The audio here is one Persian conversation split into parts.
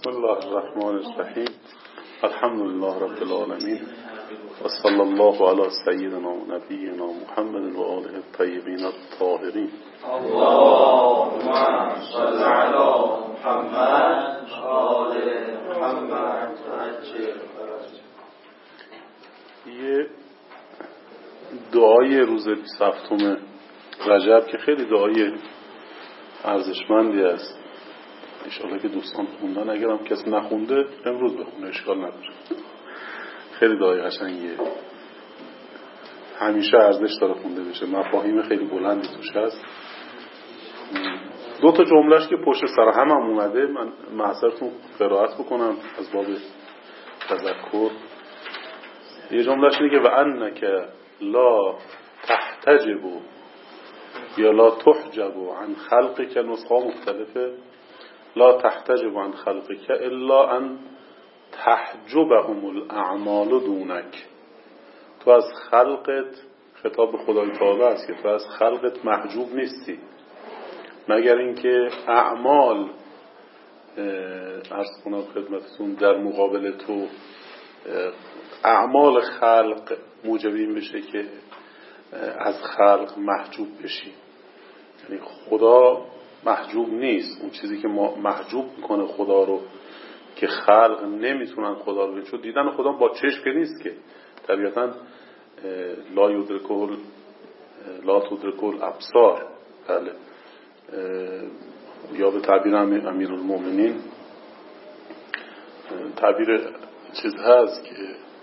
بسم الله الرحمن الرحیم. الحمد لله رب العالمین و صلی الله علی سیدنا و نبینا محمد و آله الطیبین الطاهرین. اللهم صل علی محمد و آل محمد. یه دعای روز 27 رجب که خیلی دعای ارزشمندی است، انشاءالله که دوستان خوندن، اگرم کسی نخونده امروز بخونه، اشکال نداره. خیلی دعای قشنگیه، همیشه ارزش داره خونده بشه، مفاهیم خیلی بلندی توش هست. دو تا جملهش که پشت سر هم اومده، من محضرتون قرائت بکنم از باب تذکر. یه جملهش اینه که و انک لا تحتجب یا لا تحجب عن خلقک، نسخه مختلفه. لا تحتجب عن خلقک الا ان تحجبهم الاعمال دونک. تو از خلقت، خطاب به خدای تعالی است، که تو از خلقت محجوب نیستی مگر اینکه اعمال، عرض کنم خدمتتون، در مقابل تو اعمال خلق موجبین بشه که از خلق محجوب بشی. یعنی خدا محجوب نیست. اون چیزی که ما محجوب میکنه خدا رو، که خلق نمیتونن خدا رو ببینن، چون دیدن خدا با چشم که نیست که طبیعتا لا تدرکه الابصار. بله، یا به تعبیر امیرالمومنین تعبیر چیز هست که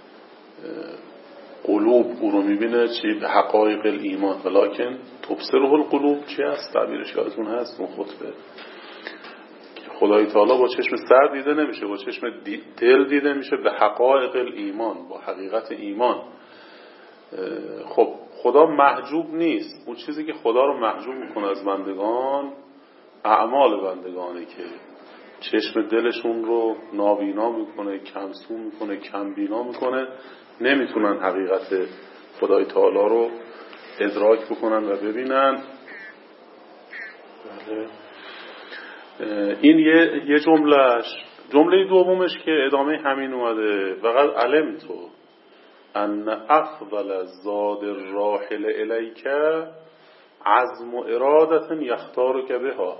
قلوب او رو میبینه چی؟ به حقایق الایمان ولکن تبصره القلوب. چی هست تعبیرش؟ یادتون هست اون خطبه که خدای تعالی با چشم سر دیده نمیشه، با چشم دل دیده میشه، به حقایق الایمان، با حقیقت ایمان. خب خدا محجوب نیست. اون چیزی که خدا رو محجوب میکنه از بندگان اعمال بندگانه که چشم دلشون رو نابینا میکنه، کمسو میکنه، کمبینا میکنه، نمیتونن حقیقت خدای تعالی رو ادراک بکنن و ببینن. این یه جملهش. جمله دومش که ادامه همین اومده، وقد علمتو ان افضل زاد الراحل الیک عزم و ارادت یختارک بها.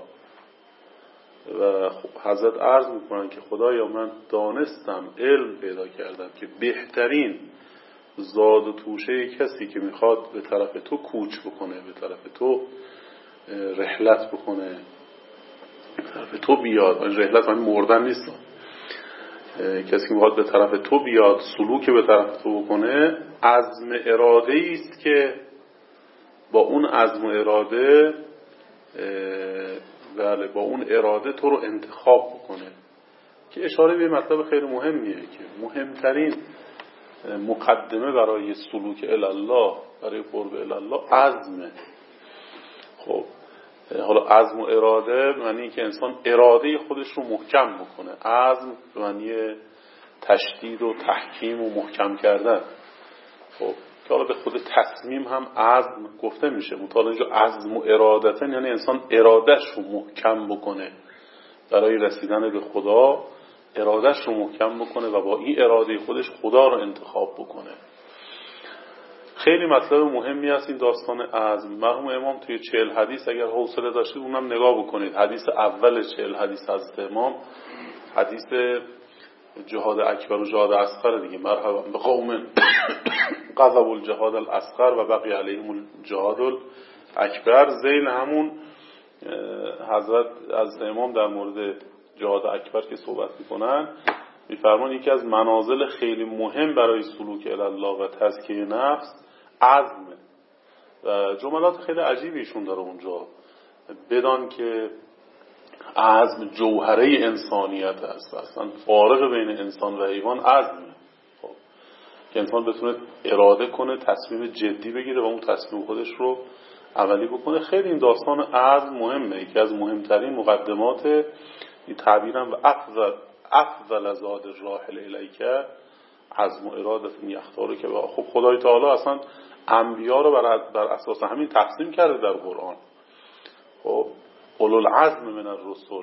و حضرت عرض میکنن که خدایا من دانستم، علم پیدا کردم که بهترین زاد و توشه کسی که میخواد به طرف تو کوچ بکنه، به طرف تو رحلت بکنه، به طرف تو بیاد، رحلت من مردن نیست، کسی که میخواد به طرف تو بیاد، سلوک به طرف تو بکنه، عزم اراده است که با اون عزم و اراده، بله، با اون اراده تو رو انتخاب بکنه. که اشاره به مطلب خیلی مهمیه که مهمترین مقدمه برای سلوک الله، برای قرب الله، عزمه. خب حالا عزم و اراده معنی که انسان اراده خودش رو محکم بکنه. عزم معنی تشدید و تحکیم و محکم کردن. خب که حالا به خود تصمیم هم عزم گفته میشه، مطابق اینجا عزم و ارادتن یعنی انسان ارادش رو محکم بکنه برای رسیدن به خدا، ارادش رو محکم بکنه و با این اراده خودش خدا رو انتخاب بکنه. خیلی مطلب مهمی است این داستان عزم. مرحوم امام توی 40 حدیث اگر حوصله داشتید اونم نگاه بکنید. حدیث اول 40 حدیث حضرت امام حدیث جهاد اکبر و جهاد اصغر دیگه. مرحبا به قوم غضب الجهاد الاصغر و بقی علیهم الجهاد الاکبر. ذیل همون حضرت از امام در مورد جهاد اکبر که صحبت میکنن میفرمان یکی از منازل خیلی مهم برای سلوک الله و تزکیه نفس عزمه. و جملات خیلی عجیبی ایشون داره اونجا. بدان که عزم جوهره انسانیت است، اصلا فارق بین انسان و حیوان عزمه. خب که انسان بتونه اراده کنه، تصمیم جدی بگیره و اون تصمیم خودش رو عملی بکنه. خیلی این داستان عزم مهمه. یکی از مهمترین مقدمات این تعبیرم و افضل زاد الراحل الیک عزم و ارادت یختاره. که خب خدای تعالی اصلا انبیا رو بر اساس همین تقسیم کرده در قرآن. خب اولو العزم من الرسل،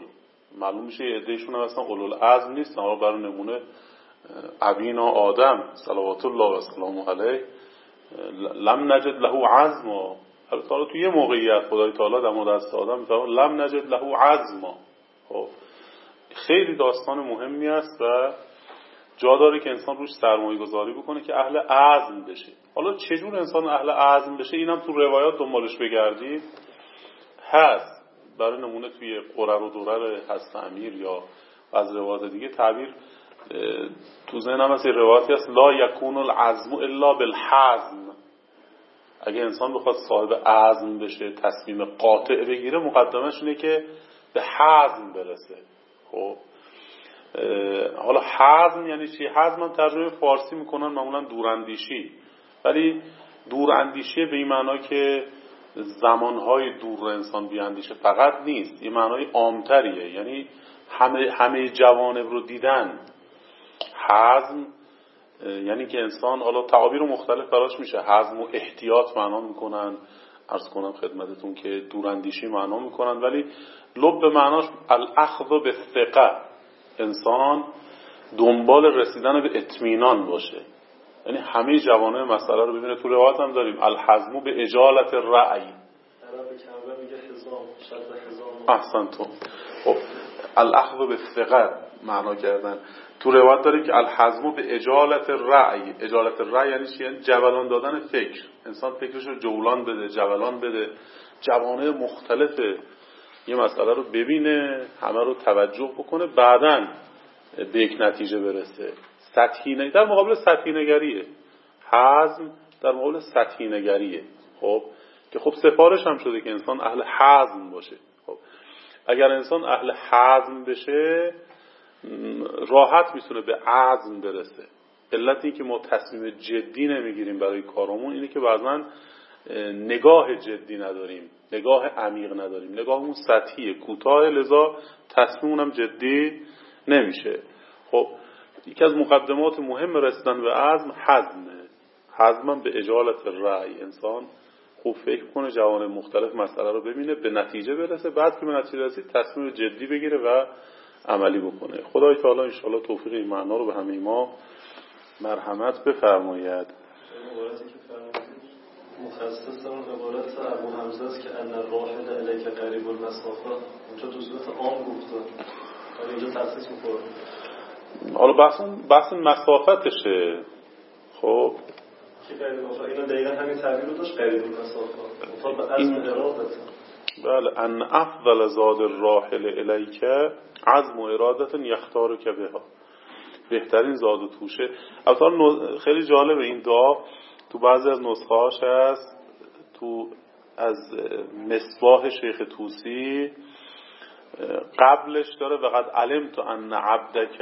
معلوم میشه یه عدهشون هم اصلا اولوالعزم نیستن. حالا برای نمونه ابینا آدم صلوات الله و سلامه علیه لم نجد له عزما. البته حالا تو یه موقعیت خدای تعالی در مورد از آدم میفرماید لم نجد له عزما. خب خیلی داستان مهمی است و جا داره که انسان روش سرمایه گذاری بکنه که اهل عزم بشه. حالا چجور انسان اهل عزم بشه اینم تو روایات دنبالش بگردید هست. برای نمونه توی قرر و درر هست امیر یا از روایات دیگه تعبیر تو ذهنم هست روایاتی هست لا یکون العزم الا بالحزم. اگه انسان بخواد صاحب عزم بشه تصمیم قاطع بگیره مقدمش اینه که به حزم برسه. خب حالا حزم یعنی چی؟ حزم هم ترجمه فارسی میکنن معمولا دوراندیشی، ولی دوراندیشی به این معنا که زمانهای دور انسان بیاندیشه فقط نیست، این معنای عامتریه، یعنی همه جوانب رو دیدن. حزم یعنی که انسان، حالا تعابیر مختلف براش میشه، حزم و احتیاط معنا میکنن، عرض کنم خدمتتون که دوراندیشی معنا میکنن، ولی لب معناش الاخذ بالثقه، انسان دنبال رسیدن به اطمینان باشه، یعنی همه جوانب مسئله رو ببینه. تو روایت هم داریم الحزم به اجالت الرأی. احسنتون. خب الاخذ بالثقه معنا کردن. تو روایت داریم که الحزم به اجالت الرأی. اجالت الرأی یعنی چی؟ یعنی جولان دادن فکر. انسان فکرش رو جولان بده، جولان بده، جوانب مختلف یه مسئله رو ببینه، همه رو توجه بکنه، بعداً به یک نتیجه برسه. سطحی در مقابل سطحی نگریه. حزم در مقابل سطحی نگریه. خب که خب سفارش هم شده که انسان اهل حزم باشه. خب اگر انسان اهل حزم بشه راحت میتونه به عزم برسه. علت این که ما تصمیم جدی نمیگیریم برای کارمون اینه که بعضا نگاه جدی نداریم، نگاه عمیق نداریم، نگاهمون سطحیه، کوتاه، لذا تصمیممون جدی نمیشه. خب یکی از مقدمات مهم رسیدن به عزم حزمه. حزمم به اجالت رأی، انسان خوب فکر کنه، جوانب مختلف مسئله رو ببینه، به نتیجه برسه، بعد که به نتیجه رسید تصمیم جدی بگیره و عملی بکنه. خدای تعالی ان شاءالله توفیق این معنا رو به همه ما مرحمت بفرماید. مخصص اون عبارت ابو حمزه است که ان الراحل الیک قریب المسافه، اونجا تو صورت عام گفته، ولی اینجا تخصیص می‌کنه. حالا بحث مسافتشه. خب که قریب المسافه اینا دقیقاً همین تعبیر رو داشت، قریب المسافه مطابق به عزم ارادت. بله، ان افضل زاد الراحل الیک عزم و ارادت یختارک بها. بهترین زاد و توشه. البته خیلی جالبه این دعا تو بعضی از نسخه‌هاش هست، تو از مصباح شیخ طوسی قبلش داره وقد علمت ان عبدک،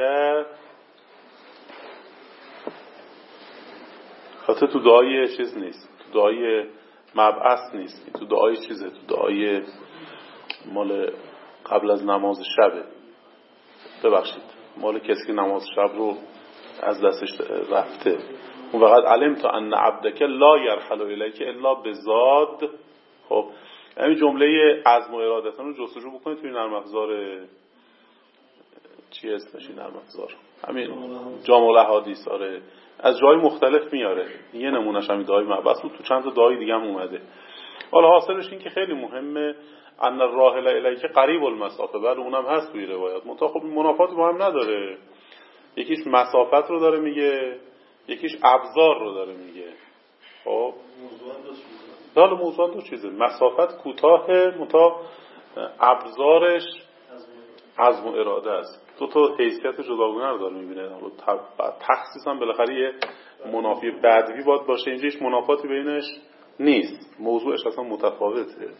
خاطر تو دعای چیز نیست، تو دعای مبعث نیست، تو دعای چیزه، تو دعای مال قبل از نماز شبه، ببخشید مال کسی که نماز شب رو از دستش رفته. اون وقت علمت ان عبدک لا یرحل الیک الا بزاد. خب همین جمله عزم و ارادتن رو جستجو بکنید توی نرم افزار چی اسمش، نرم افزار همین جامع الاحادیث، آره از جای مختلف میاره. یه نمونهش همین دعای مبعث بود، تو چند تا دعای دیگه هم اومده. حالا حاصلش این که خیلی مهمه ان الراحل الیک قریب المسافه. بله اونم هست توی روایات، منتها خب منافات با هم نداره. یکیش مسافت رو داره میگه، یکیش ابزار رو داره میگه. خب موضوع دو چیزه، مسافت کوتاه، منتها ابزارش عزم و اراده است. دو تا حیثیت جداگانه رو داره میبینه. تخصیص هم بالاخره یه منافی بدوی باید باشه، اینجا هیچ منافاتی بینش نیست، موضوعش اصلا متفاوته.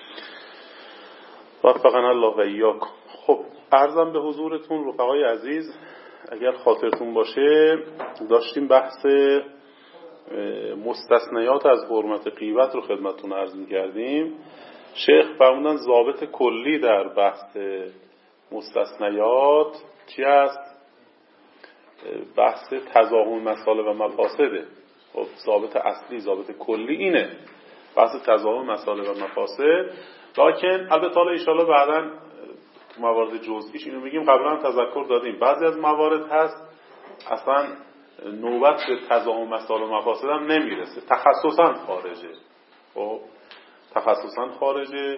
وفقنا الله و ایاکم. خب عرضم به حضورتون رفقای عزیز، اگر خاطرتون باشه داشتیم بحث مستثنیات از حرمت غیبت رو خدمتتون عرض می‌کردیم. شیخ فرمودن ضابط کلی در بحث مستثنیات چی است؟ بحث تضاهم مصالح و مفاسده. خب ضابط اصلی، ضابط کلی اینه، بحث تضاهم مصالح و مفاسد. لکن البته حالا ان شاءالله بعداً موارد جزئیش اینو بگیم، قبلا هم تذکر دادیم بعضی از موارد هست اصلا نوبت به تضاهم مسائل و مفاسد هم نمیرسه، تخصصا خارجه. خب تخصصا خارجه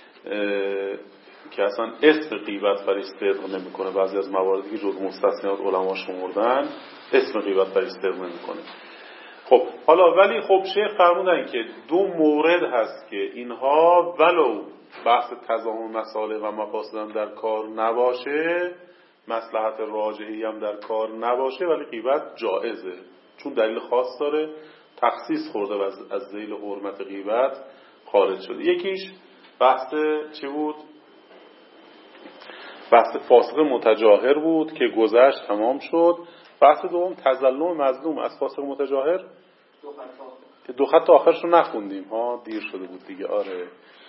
که اصلا اسم غیبت برای صدق نمیکنه. بعضی از مواردی که جز مستثنیات علما شمردن اسم غیبت برای صدق نمیکنه. خب حالا ولی خب شیخ فرمودن که دو مورد هست که اینها ولو بحث تضاهم مسائل و مفاسد هم در کار نباشه، مصلحت راجحی هم در کار نباشه، ولی غیبت جائزه چون دلیل خاص داره، تخصیص خورده و از ذیل حرمت غیبت خارج شده. یکیش بحث چی بود؟ بحث فاسق متجاهر بود که گذشت تمام شد. بحث دوم تظلم مظلوم از فاسق متجاهر، دو خط آخرش رو نخوندیم ها، دیر شده بود دیگه. آره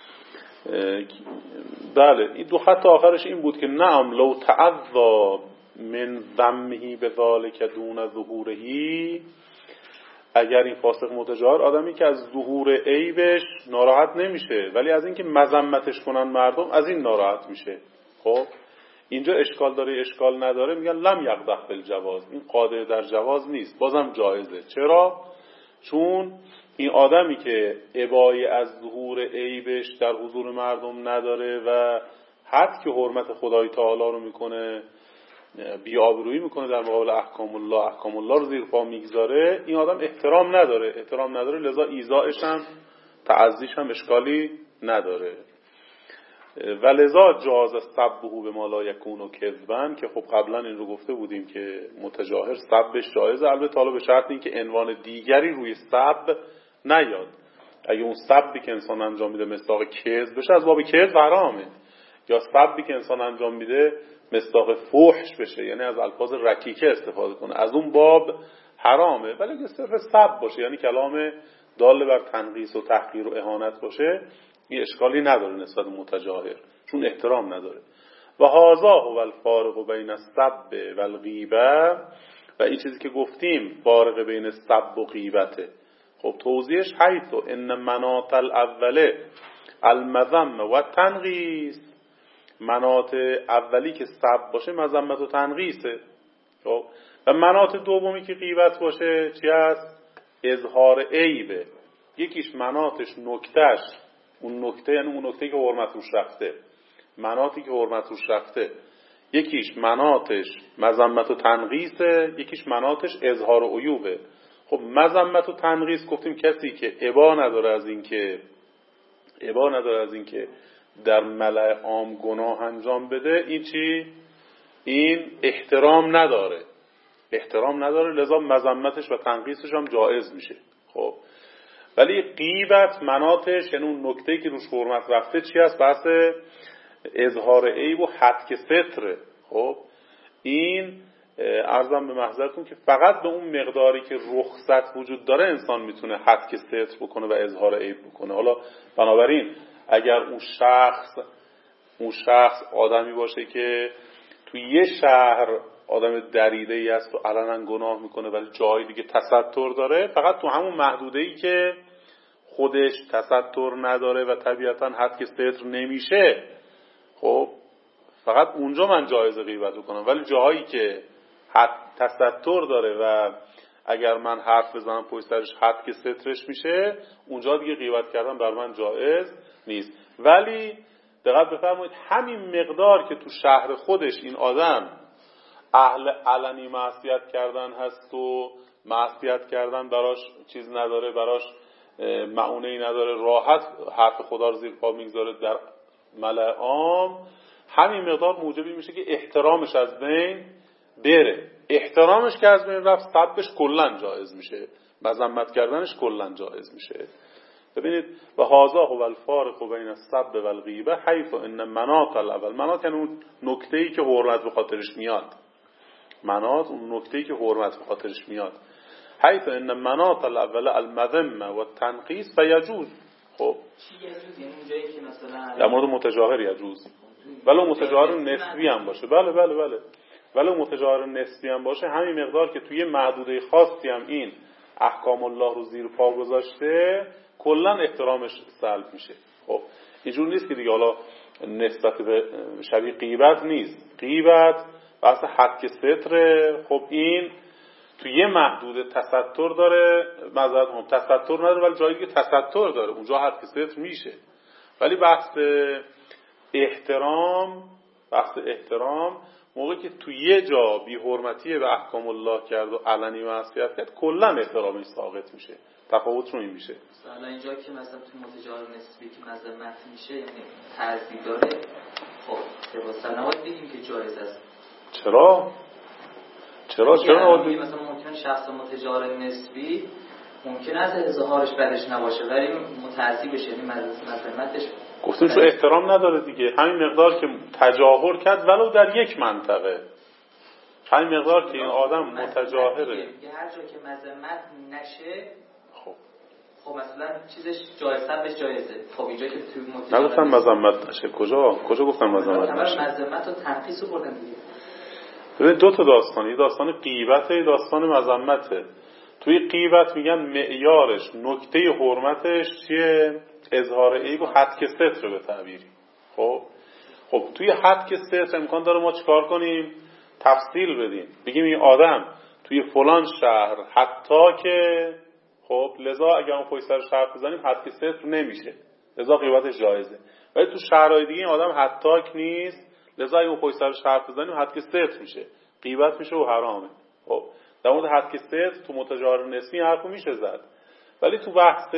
بله این دو خط آخرش این بود که نعم لو تعذا من ذمه بذلک دون ظهورهی، اگر این فاسق متجاهر آدمی که از ظهور عیبش ناراحت نمیشه ولی از اینکه مذمتش کنن مردم از این ناراحت میشه. خب اینجا اشکال داره اشکال نداره، میگن لم یقدح بالجواز، این قادر در جواز نیست، بازم جایزه. چرا؟ چون این آدمی که ابایی از ظهور عیبش در حضور مردم نداره و حد که حرمت خدای تعالی رو میکنه، بی‌آبرویی میکنه در مقابل احکام الله رو زیر پا میگذاره، این آدم احترام نداره، لذا ایذائش هم تعزیش هم اشکالی نداره. و لذا جاز سبه به ما لا یکون و کذبن، که خب قبلا این رو گفته بودیم که متجاهر سبش جایزه، البته حالا به شرط این که عنوان دیگری روی سب نیاد. اگه اون سبی که انسان انجام میده مصداق کذب بشه از باب کذب حرامه، یا سبی که انسان انجام میده مصداق فحش بشه یعنی از الفاظ رکیکه استفاده کنه از اون باب حرامه. ولی اگه صرف سب باشه یعنی کلام دال بر تنقیص و تحقیر و اهانت باشه این اشکالی نداره نسبت متجاهر چون احترام نداره. و هذا هو الفارق بین السب و الغیبه، و این چیزی که گفتیم فارق بین سب و غیبته. خب توضیحش حیث ان مناط الاوله المذم و تنقیص، مناط اولی که سب باشه مذمت و تنقیصه. خب و مناط دومی که غیبت باشه چی هست؟ اظهار عیبه. یکیش مناطش نکتهش، اون نکته یعنی اون نکته که حرمت روش رفته، مناطی که حرمت روش رفته، یکیش مناطش مذمت و تنقیصه، یکیش مناطش اظهار عیوبه. خب مذمت و تنقیص گفتیم کسی که ابا نداره از اینکه در ملأ عام گناه انجام بده، این چی؟ این احترام نداره لذا مذمتش و تنقیصش هم جایز میشه. خب ولی غیبت مناطش یعنی اون نکته‌ای که روش حرمت رفته چی هست؟ بحث اظهار عیب و حتک ستره. خب این عرضم به محضرتون که فقط به اون مقداری که رخصت وجود داره انسان میتونه حتک ستر بکنه و اظهار عیب بکنه. حالا بنابراین اگر اون شخص آدمی باشه که توی یه شهر آدم دریده‌ای است و علنا گناه میکنه ولی جای دیگه تستر داره، فقط تو همون محدوده‌ای که خودش تستر نداره و طبیعتاً حد ستر نمیشه، خب فقط اونجا من جایز غیبت کنم. ولی جاهایی که حد تستر داره و اگر من حرف بزنم پشت سرش حد که سترش میشه، اونجا دیگه غیبت کردن بر من جایز نیست. ولی دقت بفرمایید همین مقدار که تو شهر خودش این آدم اهل علنی معصیت کردن هست و معصیت کردن براش چیز نداره، براش معونه‌ای نداره، راحت حرف خدا رو زیر پا میگذاره در ملأ عام، همین مقدار موجبی میشه که احترامش از بین بره. احترامش که از بین رفت سبش کلن جایز میشه، مذمت کردنش کلن جایز میشه. ببینید و هذا هو الفارق بین السب و الغیبه حیث ان مناط الاول، مناط یعنی اون نکته‌ای که حرمت به خاطرش میاد، مناط اون نکته‌ای که حرمت به خاطرش میاد، حیث ان مناط الاول المذمه و التنقیص فیجوز. خب چی یجوز؟ یعنی اونجایی که مثلا در مورد متجاهر یجوز، ولو متجاهر نسبی هم باشه. بله ولو متجاهر نسبی هم باشه، همین مقدار که توی محدوده خاصی هم این احکام الله رو زیر پا گذاشته کلا احترامش سلب میشه. خب اینجور نیست که دیگه حالا نسبت به شبیه غیبت نیست. غیبت بحث حد ستره. خب این تو یه محدود تستر داره، معذرت هم تستر نداره ولی جایی که تستر داره اونجا حد ستر میشه. ولی بحث احترام موقعی که تو یه جا بی حرمتی به احکام الله کرد و علنی معصیت کرد کلا احترامش ساقط میشه. تفاوت رو این میشه. مثلا اینجا که مثلا تو متجار نسبی که مذمت میشه یعنی تعزیه داره، خب مثلا نباید بگیم که جایز است. چرا مثلا ممکن شخص متجار نسبی ممکن است اظهارش بدش نباشه ولی متعزی بشه، یعنی مذمتش گفتیم چون احترام نداره دیگه. همین مقدار که تجاهر کرد ولو در یک منطقه، همین مقدار که این آدم متجاهره، هر جا که مذمت نشه خب مثلا چیزش جایزه بهش جایزه. خب اینجا که تو متجاهر نگفتم مذمت نشه. کجا گفتم مذمت نشه؟ مذمت و تنقیص رو بردن دیگه. ببین دو تا داستان، یه داستان غیبته، یه داستان مذمته. توی غیبت میگن معیارش، نکته حرمتش چیه؟ اظهار عیب و حدک ستر به تعبیری. خب توی حدک ستر امکان داره ما چیکار کنیم؟ تفصیل بدیم، بگیم این آدم توی فلان شهر حتی که خب لذا اگر ما پشت سرش حرف بزنیم حدک ستر نمیشه، لذا غیبتش جایزه. ولی تو شهرهای دیگه این آدم حتاک نیست، لذا اگه ما پشت سرش حرف بزنیم حدک ستر میشه، غیبت میشه و حرامه. خب در مورد حدک ستر تو متجار نسبی حرفو میشه زد. ولی تو بحث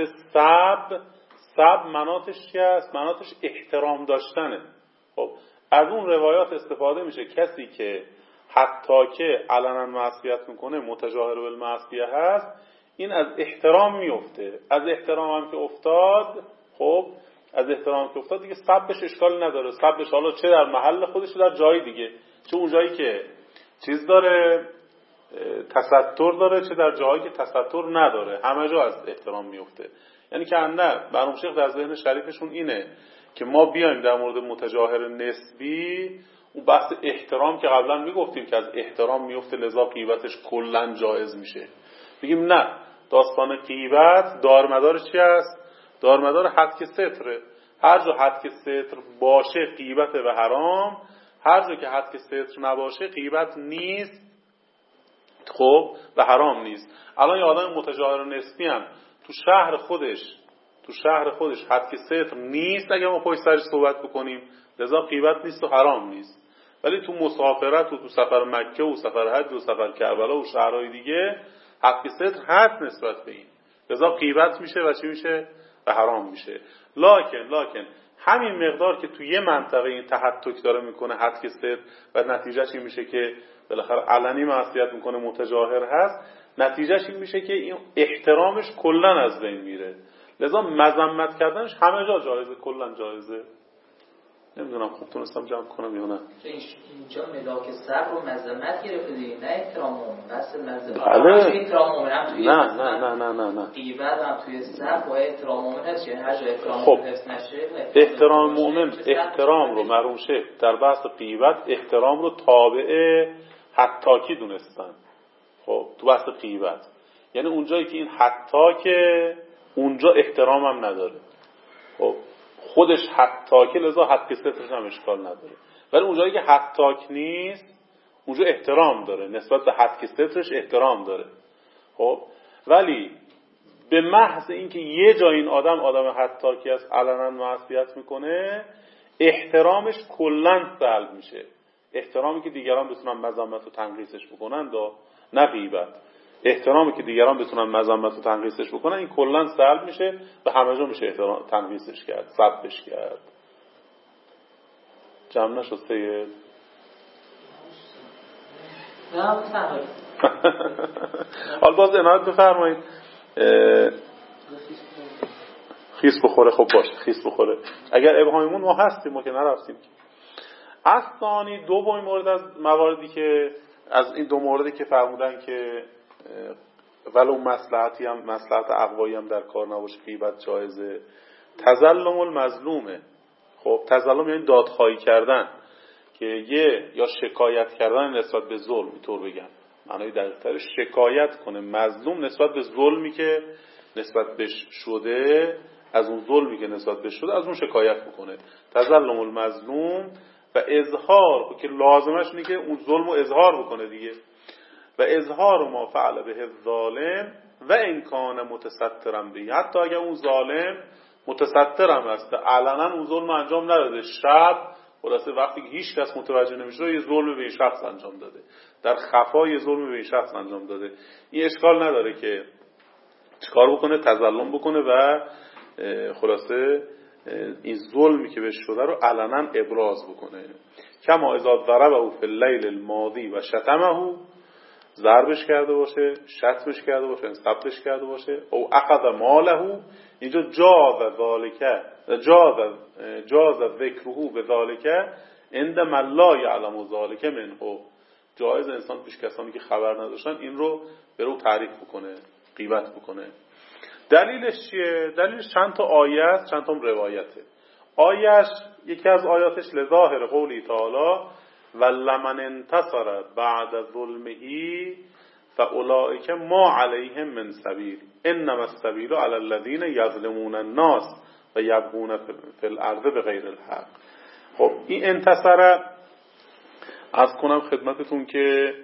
سب مناطش چی است؟ مناطش احترام داشتنه. خب از اون روایات استفاده میشه کسی که حتی که علنا معصیت میکنه متجاهر بالمعصیه هست، این از احترام میفته. از احترام هم که افتاد، خب از احترام که افتاد دیگه سبش اشکال نداره. سبش حالا چه در محل خودش در جای دیگه، چه اون جایی که چیز داره تستر داره، چه در جایی که تستر نداره، همه جا از احترام میفته. یعنی که نه مرحوم شیخ در ذهن شریفشون اینه که ما بیایم در مورد متجاهر نسبی اون بحث احترام که قبلا میگفتیم که از احترام میفته لذا غیبتش کلا جایز میشه، بگیم نه، داستان غیبت دارمدار چی است؟ دارمدار حدک ستره. هر جا حدک ستر باشه غیبت و حرام، هر جا که حدک ستر نباشه غیبت نیست خب و حرام نیست. الان یه آدم متجاهر نسبی هم تو شهر خودش حدک ستر نیست اگه ما پشت سرش صحبت بکنیم، لذا غیبت نیست و حرام نیست. ولی تو مسافرت و تو سفر مکه و سفر حج و سفر کربلا و شهرهای دیگه حدک ستر هست نسبت به این، لذا غیبت میشه و چی میشه؟ و حرام میشه. لکن همین مقدار که تو یه منطقه این تحتک داره میکنه حدک ستر و نتیجهش این میشه که بالاخره علنی معصیت میکنه متجاهر هست، نتیجهش این میشه که این احترامش کلا از بین میره، لذا مذمت کردنش همه جا جایزه، کلا جایزه. نمیدونم خوب تونستم جمع کنم یا نه. اینجا ملاک صبر رو مذمت گرفته دیگه، نه احترام مومن. بس مذمت احترام مومن هم توی نه غیبت هم توی صبر با احترام مومن هست، یعنی هر جا احترام مومن حفظ نشه احترام مومن احترام رو مرحوم شیخ در بحث غیبت احترام رو تابع حتاکی دونستن. خب تو بحث غیبت یعنی اونجایی که این حتاکه اونجا احترام هم نداره، خب خودش حتاکه لذا حدک سترش هم اشکال نداره. ولی اونجایی که حتاک نیست اونجا احترام داره، نسبت به حدک سترش احترام داره. خب ولی به محض اینکه یه جای این آدم حتاکی است علنا معصیت میکنه، احترامش کلا سلب میشه. احترامی که دیگران بتونن مذمت و تنقیصش بکنن نه غیبت، احترامی که دیگران بتونن مذمت و تنقیصش بکنن این کلا سلب میشه و همه جا میشه احترام تنقیصش کرد، سبش کرد. جمع نشد سید؟ نه بفرمایید. حالا باز عنایت بفرمایید. خیس بخوره. خب باشه خیس بخوره. اگر ابهامیمون ما هستیم، ما که نرفتیم. اصلانی دومین مورد از مواردی که از این دو موردی که فرمودن که ولو مصلحتی هم مصلحت اقوایی هم در کار نباشه غیبت جایزه، تظلم المظلومه. خب تظلم یعنی دادخواهی کردن، که یا شکایت کردن نسبت به ظلم، اینطور بگم معنی دقیق‌ترش شکایت کنه مظلوم نسبت به ظلمی که نسبت بهش شده از اون ظلمی که نسبت بهش شده از اون شکایت بکنه. تظلم المظلوم و اظهار که لازمش اینه که اون ظلم رو اظهار بکنه دیگه. و اظهار ما فعل به الظالم و ان کان متسترا به، حتی اگر اون ظالم متسترم هست، علنا اون ظلم انجام نداده، شب خلاصه وقتی که هیچ کس متوجه نمیشه یه ظلم به این شخص انجام داده، در خفا یه ظلم به این شخص انجام داده، این اشکال نداره که چیکار بکنه؟ تظلم بکنه و خلاصه این ظلمی که بهش شده رو علنا ابراز بکنه. کما اذا ضربه فی اللیل الماضی و شتمه، ضربش کرده باشه، شتمش کرده باشه، ثبتش کرده باشه، او اخذ ماله، اینجا جاز ذکره به ذالک عندما لا یعلم ذالک منه، جایز انسان پیش کسانی که خبر نداشتن این رو به رو تعریف بکنه، غیبت بکنه. دلیلش چیه؟ دلیلش چند تا آیه است، چند تا روایته. آیهش یکی از آیاتش لظاهر قولی تعالی ولمن انتصر بعد ظلمه فاولئک ما علیهم من سبیل انما السبیل علی الذین یظلمون الناس و یبغون فی الارض بغیر الحق. خب این انتصر، از کنم خدمتتون که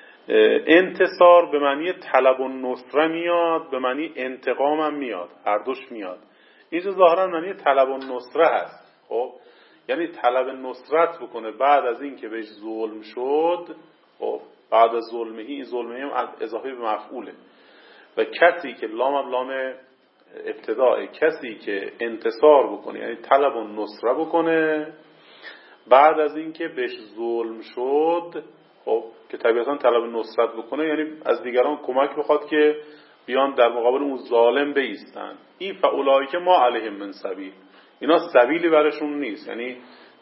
انتصار به معنی طلب و نصره میاد، به معنی انتقام هم میاد، هر دوش میاد. اینجا ظاهرا معنی طلب و نصره هست. خب یعنی طلب نصرت بکنه بعد از این که بهش ظلم شد. خب بعد از ظلمه، این ظلمه هم اضافه به مفعوله و کسی که لام ابتداء، کسی که انتصار بکنه یعنی طلب و نصره بکنه بعد از این که بهش ظلم شد. خب که طبیعتا طلب نصرت بکنه یعنی از دیگران کمک بخواد که بیان در مقابل اون ظالم بایستن. این فاولئک ما علیهم من سبیل، اینا سبیلی براشون نیست، یعنی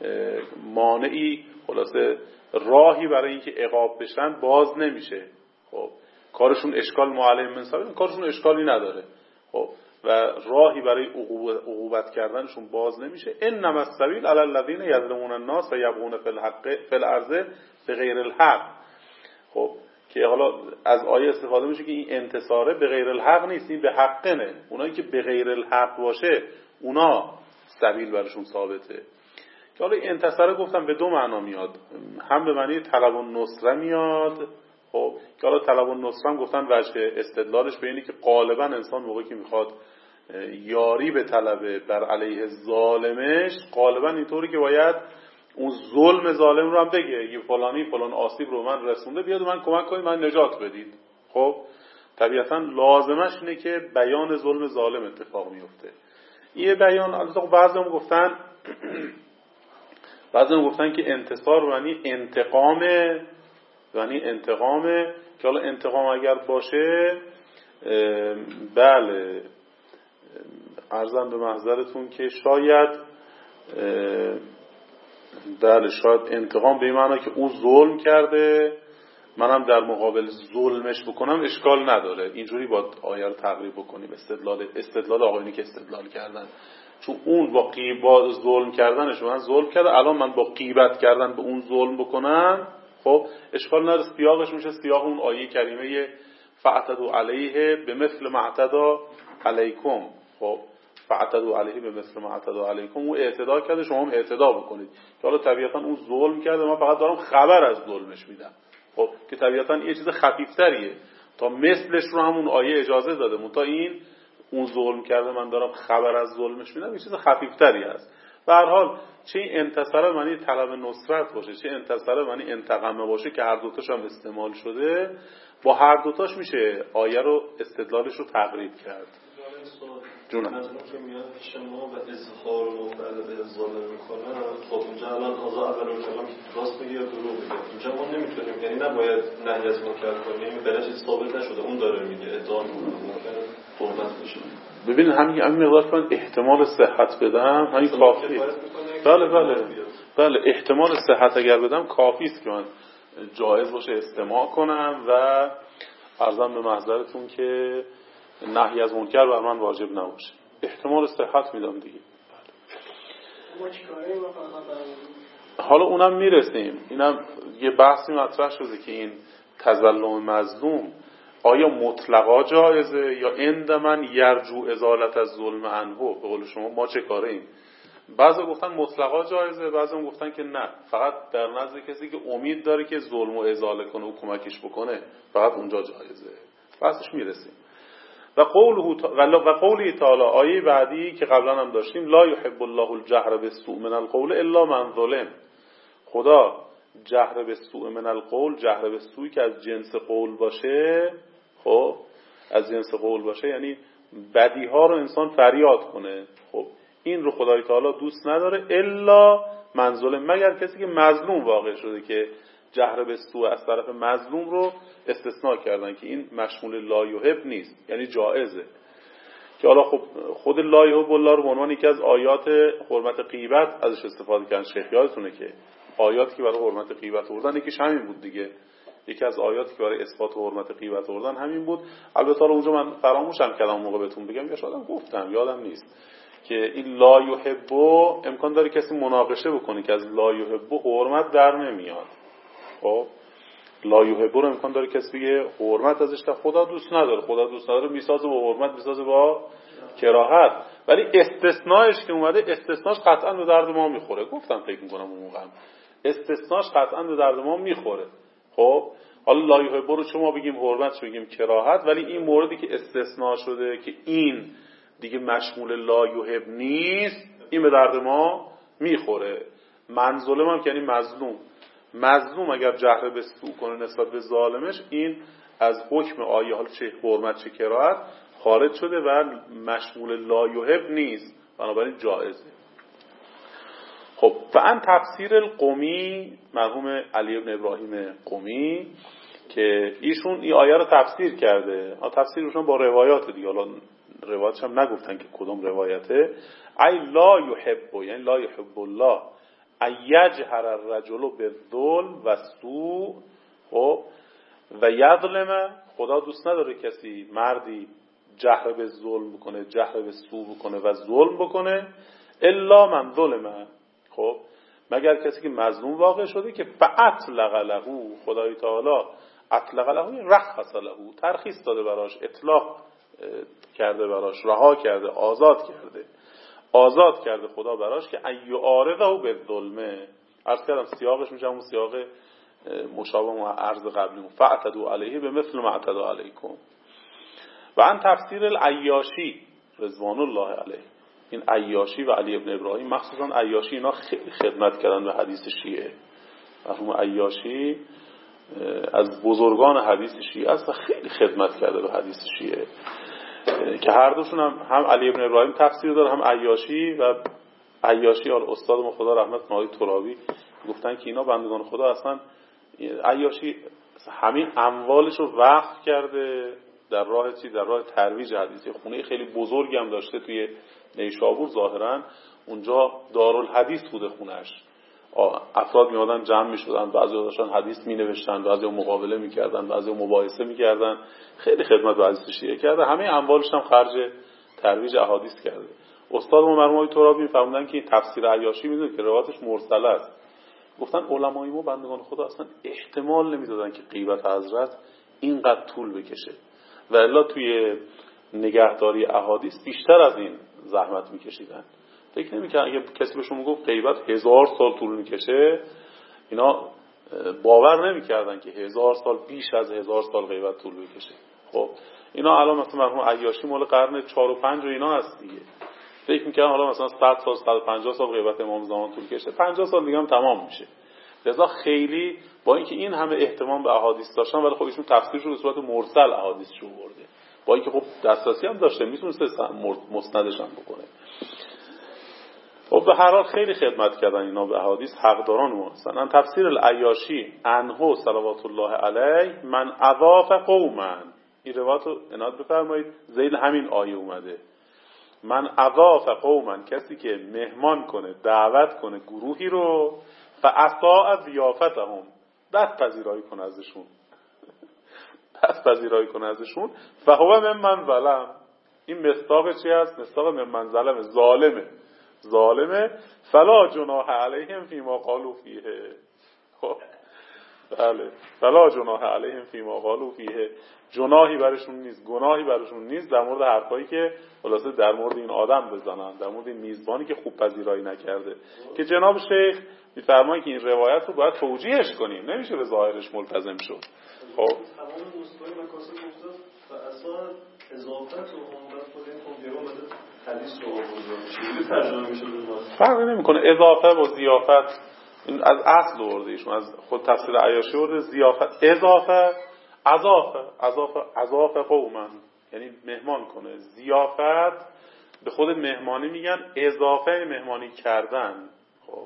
مانعی، خلاصه راهی برای اینکه عقاب بشن باز نمیشه. خب کارشون اشکال ما علیهم من سبیل، کارشون اشکالی نداره. خب و راهی برای عقوبت کردنشون باز نمیشه. انما السبیل علی الذین یظلمون الناس و یبغون فی الارض بغیر الحق. خب که حالا از آیه استفاده میشه که این انتصاره به غیر الحق نیست، این به حقه نه. اونایی که به غیر الحق باشه اونا سبیل برشون ثابته. که حالا انتصاره گفتم به دو معنا میاد، هم به معنی طلب النصره میاد. خب که حالا طلب النصره هم گفتن وجه استدلالش به اینه که غالبا انسان موقعی که میخواد یاری به طلبه بر علیه ظالمش، غالبا اینطوری که باید اون ظلم ظالم رو هم بگه، یه فلانی فلان آسیب رو من رسونده، بیاد من کمک کنید، من نجات بدید. خب طبیعتا لازمش اینه که بیان ظلم ظالم اتفاق میفته. یه بیان البته بعضی‌ها گفتن که انتصار یعنی انتقامه، که حالا انتقام اگر باشه بله عرضم به محضرتون که شاید انتقام به این معنی که اون ظلم کرده منم در مقابل ظلمش بکنم اشکال نداره. اینجوری باید آیه رو تقریب بکنیم، استدلال آقایونی که استدلال کردن، چون اون با ظلم کردنش من ظلم کرده، الان من با غیبت کردن به اون ظلم بکنم، خب اشکال نداره. سیاقش میشه سیاق اون آیه کریمه فاعتدوا علیه بمثل ما اعتدى علیکم. خب فاعتدوا علیه بمثل ما اعتدى علیکم، اون اعتدا کرده شما هم اعتدا بکنید. که حالا طبیعتا اون ظلم کرده، من فقط دارم خبر از ظلمش میدم. خب که طبیعتا یه چیز خفیفتریه، تا مثلش رو همون آیه اجازه داده، تا این اون ظلم کرده من دارم خبر از ظلمش میدم، یه چیز خفیفتری است. به هر حال چه انتصاره معنی طلب نصرت باشه، چه انتصاره معنی انتقامه باشه که هر دوتاش هم استعمال شده، با هر دوتاش میشه آیه رو استدلالش رو تقریب کرد. جونم از اون که میاد پیش ما و اظهار و بعد به ظالم میکنه، خب اونجا الان اول اون کلام راست میگه یا دروغ میگه؟ اینجا ما نمیتونیم، یعنی نباید نهی از منکر کنیم، بلکه ثابت نشده، اون داره میگه ادعا ممکنه قربت بشه. ببین همین مقدار من احتمال صحت بدم همین کافیه. بله احتمال صحت اگر بدم کافی است که من جایز باشه استماع کنم و عرضم به محضرتون که نهی از منکر بر من واجب نباشه. احتمال صحت میدم دیگه. حالا اونم میرسیم. اینم یه بحثی مطرح شده که این تظلم مظلوم آیا مطلقا جایزه یا عند من یرجو ازالت از ظلم عنه؟ به قول شما ما چه کاره ایم؟ بعضی گفتن مطلقا جایزه، بعضی هم گفتن که نه، فقط در نزد کسی که امید داره که ظلم و ازاله کنه و کمکش بکنه فقط اونجا جایزه. بحثش میرسیم. و قوله تعالی، آیه بعدی که قبلا هم داشتیم، لا یحب الله الجهر بالسوء من القول الا من ظلم. خدا جهر بالسوء من القول، جهر بالسوء که از جنس قول باشه، خب از جنس قول باشه یعنی بدی ها رو انسان فریاد کنه، خب این رو خدای تعالی دوست نداره الا من ظلم، مگر کسی که مظلوم واقع شده، که جهر بالسوء از طرف مظلوم رو استثناء کردن که این مشمول لا یحب نیست، یعنی جائزه. که حالا خب خود لا یحب الله رو به عنوان یکی از آیات حرمت غیبت ازش استفاده کردن. شیخ یادتونه که آیاتی که برای حرمت غیبت آوردن یکیش همین بود دیگه، یکی از آیاتی که برای اثبات حرمت غیبت آوردن همین بود. البته اونجا من فراموشم کردم موقع بهتون بگم، یا شاید گفتم یادم نیست که این لا یحب امکان داره کسی مناقشه بکنه که از لا یحب حرمت در نمیاد. خب لا یحب رو امکان داره کسی بگه حرمت ازش تا خدا دوست نداره، خدا دوست نداره میسازه با حرمت، میسازه با کراهت، ولی استثناءش که اومده استثناءش قطعا به درد ما میخوره. گفتم فکر میکنم اون موقع استثناءش قطعا به درد ما میخوره. خب حالا لا یحب رو شما بگیم حرمت، چه بگیم کراهت، ولی این موردی که استثناء شده که این دیگه مشمول لا یحب نیست، این به درد ما میخوره. من ظلم هم که یعنی مظلوم اگر جهر به سوء کنه نسبت به ظالمش، این از حکم آیه حالا چه حرمت چه کراهت خارج شده و مشمول لا یحب نیست، بنابراین جائزه. خب فعن تفسیر القمی، مرحوم علی بن ابراهیم قمی، که ایشون این آیه رو تفسیر کرده، تفسیرشون با روایات دیگه، حالا روایاتش هم نگفتن که کدوم روایته. ای لا یحب، یعنی لا یحب الله ایجهر الرجل بالظلم و سوء، و یظلم، خدا دوست نداره کسی مردی جهر به ظلم بکنه، جهر به سوء بکنه و ظلم بکنه، الا من ظلم، خب مگر کسی که مظلوم واقع شده که فاطلق له، خدای تعالی اطلق له رخص له، ترخیص داده براش، اطلاق کرده براش، رها کرده، آزاد کرده خدا براش که ایو عارضه به ظلمه. عرض کردم سیاقش میشه همون سیاق مشابه و عرض قبلی، فاعتدوا علیه به مثل ما اعتدوا علیکم. و ان تفسیر العیاشی رضوان الله علیه، این عیاشی و علی ابن ابراهیم، مخصوصا عیاشی، اینا خیلی خدمت کردن به حدیث شیعه. مرحوم عیاشی از بزرگان حدیث شیعه است و خیلی خدمت کرده به حدیث شیعه، که هر دوشون هم علی ابن ابراهیم تفسیر داره، هم عیاشی. و عیاشی استاد ما خدا رحمت کنه ترابی گفتن که اینا بندگان خدا اصلا، عیاشی همین اموالش رو وقف کرده در راه ترویج حدیث. خونه خیلی بزرگی هم داشته توی نیشابور، ظاهرا اونجا دارالحدیث بوده خونش. افراد میادن جمع میشدن، بعضی داشتن حدیث مینوشتن، بعضی مقابله میکردن، بعضی مباحثه میکردن. خیلی خدمت به حدیث شیعه کرده، همه اموالش هم خرج ترویج احادیث کرده. استاد ما مرحوم ترابی میفهموندن که تفسیر عیاشی میدونه که روایتش مرسل است. گفتن علمای ما بندگان خدا اصلا احتمال نمیدادن که غیبت حضرت اینقدر طول بکشه، و الا توی نگهداری احادیث بیشتر از این زحمت میکشیدن. فکر نمی‌کردن اگه کسی بهشون میگفت غیبت 1000 سال طول میکشه، اینا باور نمی‌کردن که 1000 سال، بیش از 1000 سال غیبت طول بکشه. خب اینا الان مثلا مرحوم عیاشی مال قرن 4 و 5 و اینا هست دیگه، فکر می‌کردن حالا مثلا 100 سال 150 سال غیبت امام زمان طول کشه، 50 سال دیگه هم تمام میشه. لذا خیلی با اینکه این همه احتمام به احادیث داشتن، ولی خب ایشون تفسیرش رو به صورت مرسل احادیث رو برده، با اینکه خب دسترسی هم داشته، میتونست مسندش هم بکنه. خب به هر حال خیلی خدمت کردن اینا به احادیث، حقداران ما هستن. ان تفسیر العیاشی عنه صلوات الله علیه من اضاف قوما، این روایت رو عنایت بفرمایید، ذیل همین آیه اومده. من اضاف قوما، کسی که مهمان کنه، دعوت کنه گروهی رو، فاعطاء ضیافتهم، دست پذیرایی کنه ازشون، فهو ممن ظلم، این مصداق چی است؟ مصداق ممن ظلم، ظالمه، فلا جناح علیهم فیما قالوا فیه. خب بله فلا جناح علیهم فیما قالوا فیه، جناحی برشون نیست، گناهی برشون نیست در مورد حرفایی که خلاصه در مورد این آدم بزنن، در مورد این میزبانی که خوب پذیرایی نکرده. که جناب شیخ میفرمایند که این روایت رو باید توجیهش کنیم، نمیشه به ظاهرش ملتزم شد. خب تمام مستوی مکاسب گفته و اصلا اضافت و عمدت خود این کنگیرون بده حدیث رو آورده چیزی ترجمه میشه به فرقی نمیکنه اضافه و ضیافت، این از اصل آورده ایشون، از خود تفسیر عیاشی آورده. ضیافت اضافه اضافه قوما یعنی مهمان کنه، ضیافت به خود مهمانی میگن اضافه مهمانی کردن. خب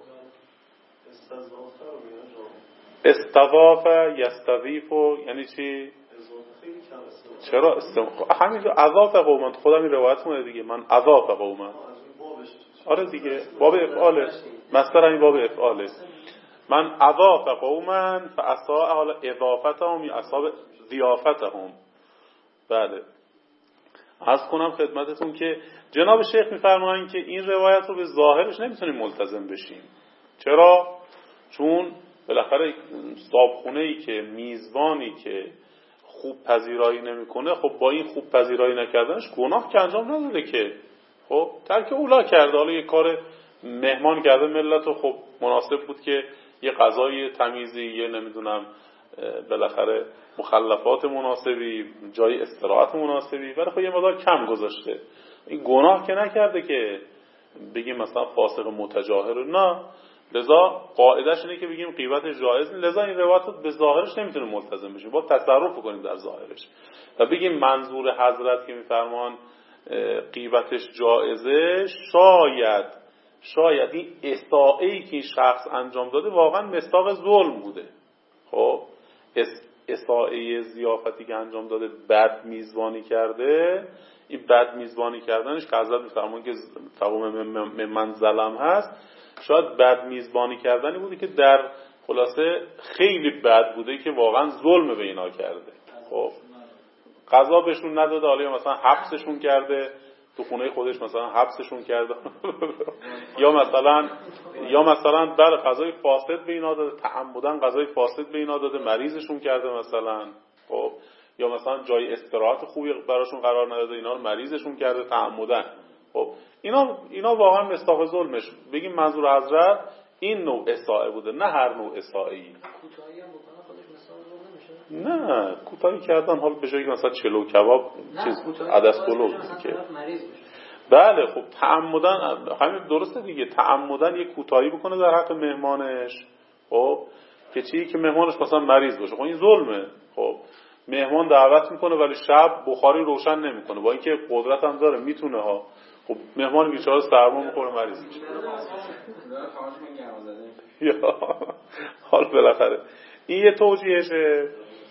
استضاف یستضیف یعنی چی؟ چرا همینجا اضاف قوما، خودم این روایت مونه دیگه، من اضاف قوما. آره دیگه باب افعاله، مصدر همین باب افعاله. من اضاف قوما فاساء حالا اضافتهم یا اصحاب ضیافتهم. بله عرض کنم خدمتتون که جناب شیخ میفرمایند که این روایت رو به ظاهرش نمیتونیم ملتزم بشیم. چرا؟ چون بالاخره صابخونه‌ای که میزبانی که خوب پذیرایی نمیکنه، خب با این خوب پذیرایی نکردنش گناه که انجام نداده که، خب ترک اولا کرده، حالا یه کار مهمان کرده ملت و خب مناسب بود که یه غذای تمیزی، یه نمیدونم بالاخره مخلفات مناسبی، جای استراحت مناسبی، ولی خب یه مقدار کم گذاشته. این گناه که نکرده که بگیم مثلا فاسق متجاهر، نه. لذا قاعدش اینه که بگیم غیبتش جایز نیست. لذا این روایت به ظاهرش نمیتونه ملتزم بشه، با تصرف کنیم در ظاهرش و بگیم منظور حضرت که میفرمان غیبتش جایزه، شاید این اساءه‌ای که این شخص انجام داده واقعا مصداق ظلم بوده. خب اساءه ضیافتی که انجام داده، بد میزبانی کرده، این بد میزبانی کردنش که حضرت میفرمان که تقوم من ظلم هست، شاید بد میزبانی کردنی بوده که در خلاصه خیلی بد بوده که واقعا ظلم به اینا کرده. خب قضا بهشون نداده، حالا مثلا حبسشون کرده تو خونه خودش، مثلا حبسشون کرده یا مثلا بله قضای فاسد به اینا داده، تعمدن قضای فاسد به اینا داده، مریضشون کرده مثلا. خب یا مثلا جای استراحت خوبی براشون قرار نداده، اینا رو مریضشون کرده تعمدن. خب اینا واقعا مصداق ظلمش. بگیم منظور حضرت این نوع اساءه بوده، نه هر نوع اساءه‌ای. کوتاهی هم بکنه خودش مصداق ظلم نمیشه؟ نه کوتاهی کردن، حالا به جایی که مثلا چلو کباب چیز عدس پلو که بله خب تعمدن، همین درسته دیگه، تعمدن یک کوتاهی بکنه در حق مهمانش. خب که چی؟ که مهمانش مثلا مریض باشه، خب این ظلمه. خب مهمان دعوت میکنه ولی شب بخاری روشن نمیکنه، با اینکه قدرت هم داره میتونه ها. خب مهمان بیچاره سرما میخوره مریض میشه. حالا بالاخره این یه توجیهشه.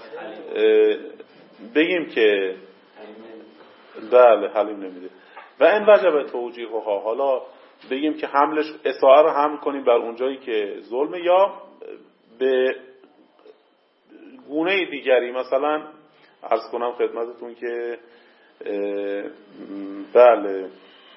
بگیم که بله حلیم نمیده و این وجب توجیه ها. حالا بگیم که حملش اساءه رو حمل کنیم بر اونجایی که ظلمه، یا به گونه دیگری. مثلا عرض کنم خدمتتون که بله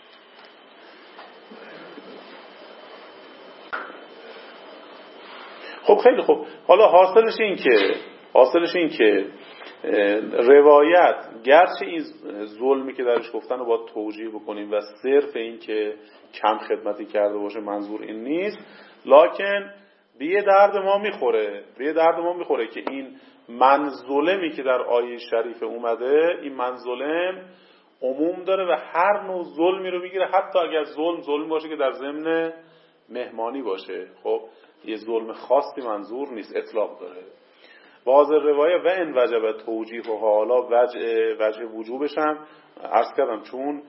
خب خیلی خوب، حالا حاصلش این که روایت گرچه این ظلمی که درش گفتن رو باید توجیه بکنیم و صرف این که کم خدمتی کرده باشه منظور این نیست، لکن به یه درد ما میخوره که این منظلمی که در آیه شریف اومده، این منظلم عموم داره و هر نوع ظلمی رو میگیره، حتی اگر ظلم باشه که در ضمن مهمانی باشه. خب یه ظلم خاصی منظور نیست، اطلاق داره. واضح روایه و این وجب توجیه و حالا وجه وجوبش هم عرض کردم، چون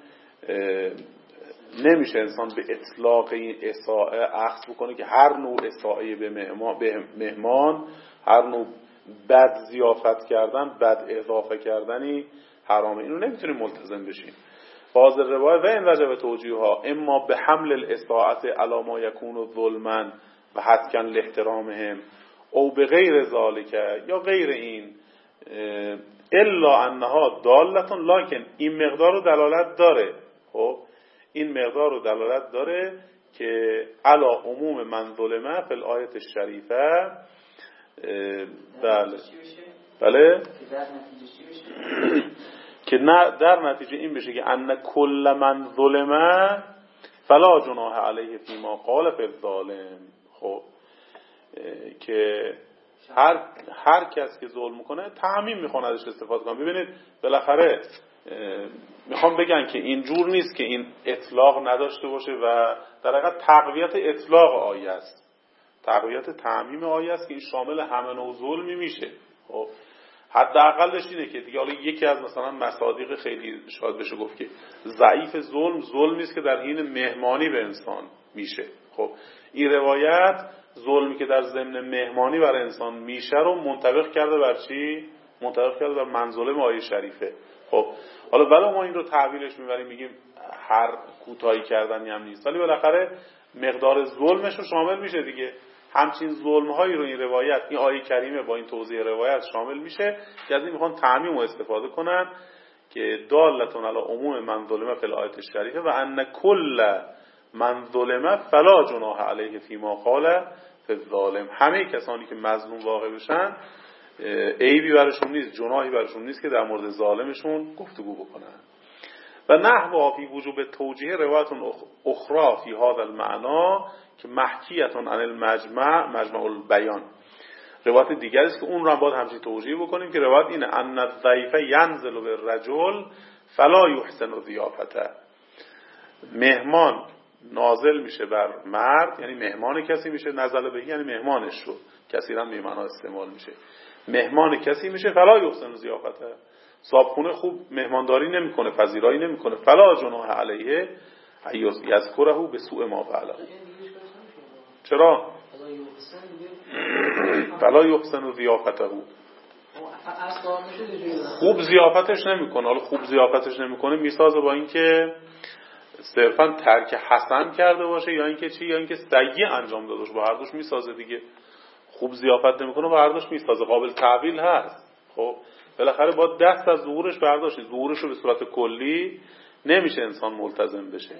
نمیشه انسان به اطلاق این اساءه اخذ بکنه که هر نوع اساءه به مهمان، هر نوع بد ضیافت کردن، بد اضافه کردنی حرامه. اینو نمیتونیم ملتزم بشیم. واضح روایه و این وجب توجیه ها اما به حمل الاساءه علی ما یکون ظلما و حتکن لاحترامهم او به غیر ذالک، یا غیر این، الا انها دالتون، لکن این مقدار رو دلالت داره. خب این مقدار رو دلالت داره که علی عموم من ظلمه فی الآیه الشریفه، بله که در نتیجه این بشه که ان کل من ظلمه فلا جناح علیه فیما قال فی الظالم. خب که هر کس که ظلم میکنه تعمیم میخوان ازش استفاده کنه. ببینید بالاخره میخوام بگن که اینجور نیست که این اطلاق نداشته باشه و در حقیقت تقویت اطلاق آیه است، تقویت تعمیم آیه است که این شامل همه نوع ظلمی میشه. خب حداقلش اینه که دیگه حالا یکی از مثلا مصادیق خیلی شاید بشه گفت که ضعیف ظلمی است که در حین مهمانی به انسان میشه. خب این روایت ظلمی که در ضمن مهمانی بر انسان میشه رو منطبق کرده بر چی؟ منطبق کرده بر منظومه آیه شریفه. خب حالا ولی ما این رو تعبیرش میبریم میگیم هر کوتاهی کردنی هم نیست، ولی بالاخره مقدار ظلمش رو شامل میشه دیگه. همچین ظلم‌هایی رو این روایت، این آیه کریمه با این توضیح روایت شامل میشه که از این میخوان تعمیم و استفاده کنن که دالتون علی عموم من ظلمه فی الآیه الشریفه و ان کل من ظلمه فلا جناح علیه فیما قال فی الظالم. همه کسانی که مظلوم واقع بشن عیبی برشون نیست، جناحی برشون نیست که در مورد ظالمشون گفتگو بکنن. و نحو فی وجوب توجیه روایت اخرى فی هذا المعنى که محکیه عن مجمع البیان. روایت دیگری است که اون رو هم باید همچین توجیه بکنیم که روایت اینه ان الضیف ینزل بالرجل فلا یحسن ضیافته. مهمان نازل میشه بر مرد، یعنی مهمان کسی میشه، نزل بهی یعنی مهمانش رو، کسی هم به معنا استعمال میشه، مهمان کسی میشه فلا یحسن ضیافته، صاحبخونه خوب مهمانداری نمیکنه، پذیرایی نمیکنه، فلا جناح علیه یذکره به سوء ما فعله. چرا؟ فلا یحسن ضیافته، خوب ضیافتش نمیکنه. حالا خوب ضیافتش نمیکنه میسازه با اینکه صرفا ترک حسن کرده باشه یا اینکه چی، یا اینکه سیء انجام داده باشه، با هر دوش میسازه دیگه. خوب ضیافت نمیکنه با هر دوش میسازه، قابل تعویل هست. خب بالاخره با دست از ظهورش برداشت، ظهورش رو به صورت کلی نمیشه انسان ملتزم بشه.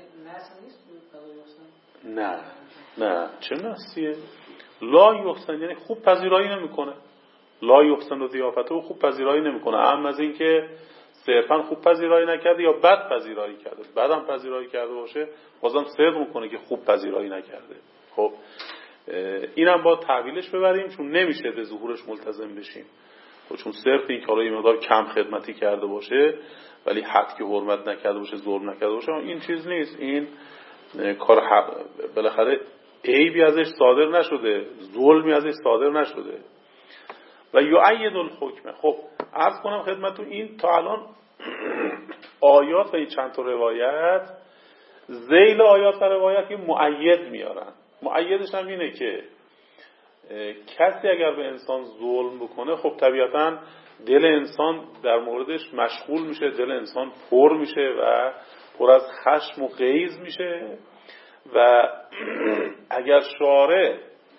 نه چه نسیه؟ لا یحسن یعنی خوب پذیرایی نمیکنه، لا یحسن و ضیافته و خوب پذیرایی نمیکنه. اما از این که صرفا خوب پذیرایی نکرده یا بد پذیرایی کرده، بعدم پذیرایی کرده باشه، بازم صدق میکنه که خوب پذیرایی نکرده. خب اینم با تعویلش ببریم چون نمیشه به ظهورش ملتزم بشیم. خب چون صرف این کارا یه مقدار کم خدمتی کرده باشه ولی حد که حرمت نکرده باشه، ظلم نکرده باشه، این چیز نیست. این کار بالاخره عیبی ازش صادر نشده، ظلمی ازش صادر نشده. و یؤید الحکم. خب عرض کنم خدمتتون این تا الان آیات و این چند تا روایت، ذیل آیات و روایت یه مؤید میارن. مؤیدش هم اینه که کسی اگر به انسان ظلم بکنه خب طبیعتاً دل انسان در موردش مشغول میشه، دل انسان پر میشه و پر از خشم و غیظ میشه و اگر شارع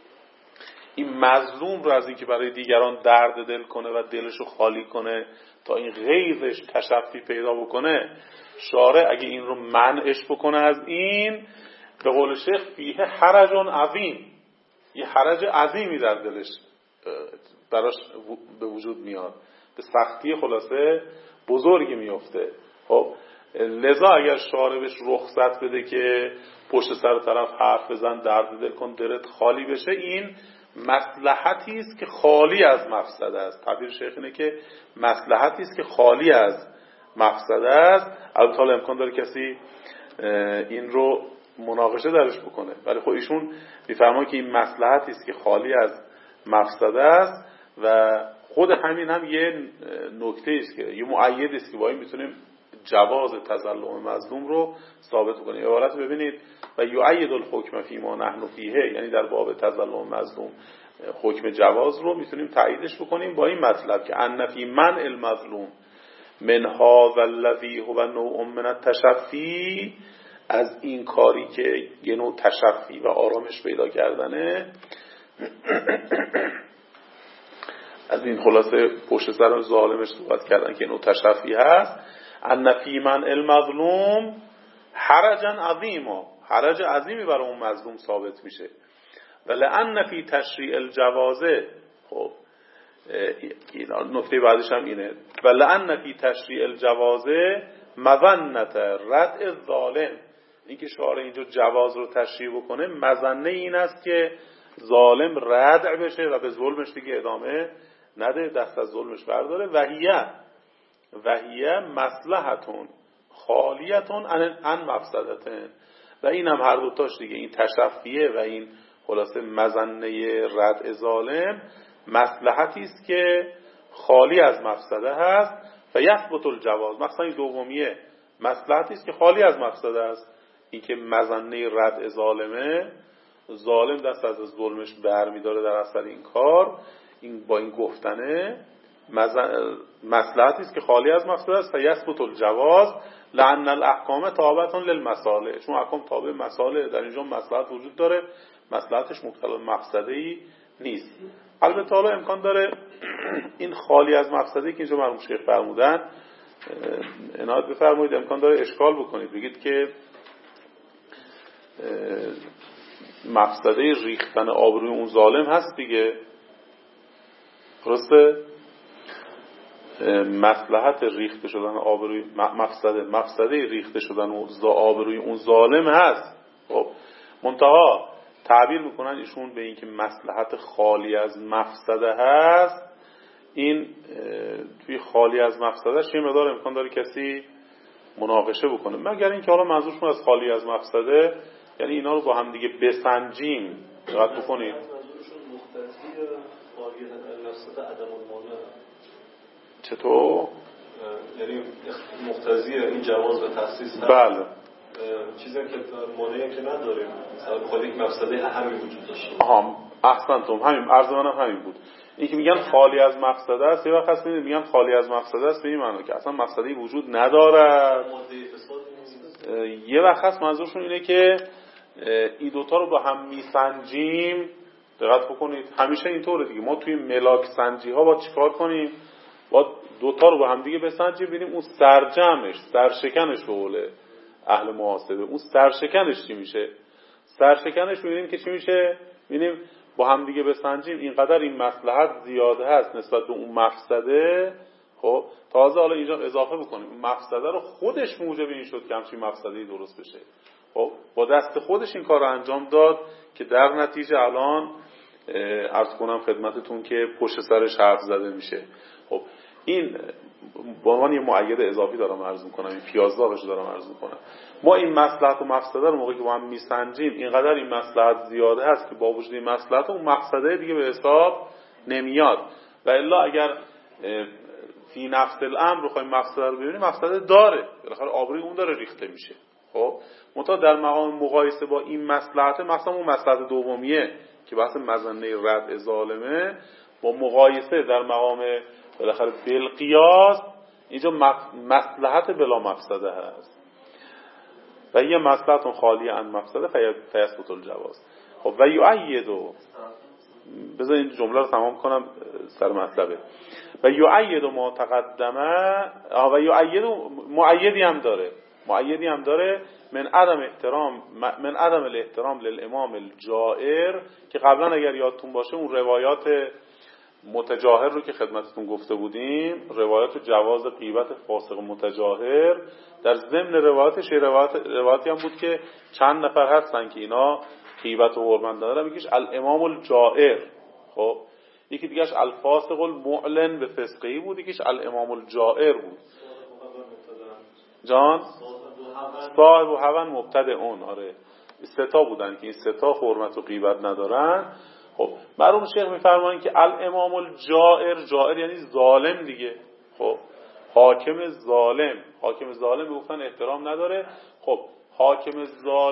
این مظلوم رو از اینکه برای دیگران درد دل کنه و دلش رو خالی کنه تا این غیظش تشفی پیدا بکنه، شارع اگه این رو منعش بکنه از این، به قول شیخ فیه حرج عظیم، یه حرج عظیمی در دلش براش به وجود میاد، به سختی خلاصه بزرگی میفته. خب لذا اگر شارع بهش رخصت بده که پشت سر طرف حرف بزن، درد دل کن، دلت خالی بشه، این مصلحتی است که خالی از مفسده است. تعبیر شیخ اینه که مصلحتی است که خالی از مفسده است. البته امکان داره کسی این رو مناقشه درش بکنه، ولی خب ایشون میفرماید که این مصلحتی است که خالی از مفسده است و خود همین هم یه نکته است که یه مؤید است که با این میتونیم جواز تظلم مظلوم رو ثابت کنیم. عبارت ببینید و یؤید الحکم فیما نحن فیه، یعنی در باب تظلم مظلوم حکم جواز رو میتونیم تاییدش بکنیم با این مطلب که ان فی من المظلوم من هذا الذی هو نوع من التشفی، از این کاری که یه نوع تشفی و آرامش پیدا کردنه، از این خلاصه پشت سر ظالمش صحبت کردن که نوع تشفی هست. ان فی من المظلوم حرجا عظیما، حرج عظیمی برای اون مظلوم ثابت میشه. ولی ان فی تشریع الجوازه خب نکته بعدش هم اینه ولعن فی تشریع الجوازه مظنه ردع الظالم. اینکه شارع اینجا جواز رو تشریع بکنه مظنه این است که ظالم ردع بشه و به ظلمش دیگه ادامه نده، دست از ظلمش برداره. وهیه مصلحتون خالیتون عن مفسدتن. و این هم هر دوتاش دیگه، این تشفیه و این خلاصه مظنه ردع ظالم مصلحتی است که خالی از مفسده هست و یثبت الجواز. مثلا این دومیه مصلحتی است که خالی از مفسده است، این که مظنه ردع ظالمه، ظالم دست از ظلمش برمی‌داره در اثر این کار، این با این گفتنه مصلحتی است که خالی از مفسده است و یثبت الجواز لأن الاحکام تابعة للمصالح. چون احکام تابع مصالح، در اینجا مصلحت وجود داره، مصلحتش مقتضی مفسده‌ای نیست. البته حالا امکان داره این خالی از مفسده‌ای که اینجا مرحوم شیخ فرمودن عنایت بفرمایید، امکان داره اشکال بکنید، بگید که مفسده ریختن آبروی اون ظالم هست دیگه، درسته؟ مصلحت ریخته شدن آبروی مفسده ریخته شدن آبروی اون ظالم هست. خب منتها تعبیر میکنن ایشون به این که مصلحت خالی از مفسده هست. این توی خالی از مفسدهش یه مقدار امکان داره کسی مناقشه بکنه، مگر اینکه حالا منظورشون از خالی از مفسده یعنی اینا رو با هم دیگه بسنجیم. دقت بکنید منظورشون مختصی خالی از مفسده عدم المانع. چطور؟ یعنی مقتضی این جواز و تخصیص هست. بله. چیزی که مانعی که نداریم، مثلا بخواد یک مفسده اهمی وجود داشته. احسنتم، همین عرض منم همین بود. این که میگن خالی از مفسده است، یه وقت هست میگن خالی از مفسده است به این معنی که اصلا مفسده‌ای وجود نداره. یه وقت هست منظورشون اینه که این دوتا رو با هم میسنجیم. دقت بکنید همیشه اینطوره دیگه، ما توی ملاک سنجی ها با چیکار کنیم؟ با دوتا رو با هم دیگه بسنجیم، ببینیم اون سرجمش، سرشکنش به قول اهل محاسبه، اون سرشکنش چی میشه. سرشکنش ببینیم که چی میشه، ببینیم با هم دیگه بسنجیم اینقدر این مصلحت زیاده هست نسبت به اون مفسده. خب تازه حالا اینجا اضافه بکنیم اون مفسده رو خودش موجب این شد که همچین مفسده‌ای درست بشه. خب با دست خودش این کار رو انجام داد که در نتیجه الان عرض کنم خدمتتون که پشت سرش حرف زده میشه. خب این به عنوان یه مؤید اضافی دارم عرض میکنم، این پیازداغش دارم عرض میکنم. ما این مصلحت و مفسده رو موقعی که با هم میسنجیم اینقدر این مصلحت زیاده هست که با وجود این مصلحت اون مفسده دیگه به حساب نمیاد. و الا اگر فی نفس الامر بخوایم مفسده رو ببینیم، مفسده داره، بالاخره آبروی اون داره ریخته میشه. خب منتها در مقام مقایسه با این مصلحت، مثلا اون مصلحت دومیه که بحث مظنه ردع ظالمه، با مقایسه در مقام بالاخره بالقیاس اینجا مصلحت بلا مفسده هست و یه مصلحت خالی عن مفسده فیثبت الجواز. خب و یؤید، بذار این جمله رو تمام کنم سر مطلبه. و یؤید ما تقدمه، و یؤید مؤیدی هم داره من عدم الاحترام للامام الجائر، که قبلا اگر یادتون باشه اون روایات متجاهر رو که خدمتتون گفته بودیم، روایات جواز غیبت فاسق متجاهر، در ضمن روایاتش روایاتی هم بود که چند نفر هستن که اینا غیبت و حرمت دارن. یکیش الامام الجائر، خب یکی دیگهش الفاسق المعلن به فسقی بود، یکیش الامام الجائر بود. جان صاحب و هون مبتدعون، آره سه تا بودن که این سه تا حرمت و غیبت ندارن. خب مرحوم شیخ میفرمایند که الامام الجائر یعنی ظالم دیگه. خب حاکم ظالم گفتن احترام نداره. خب حاکم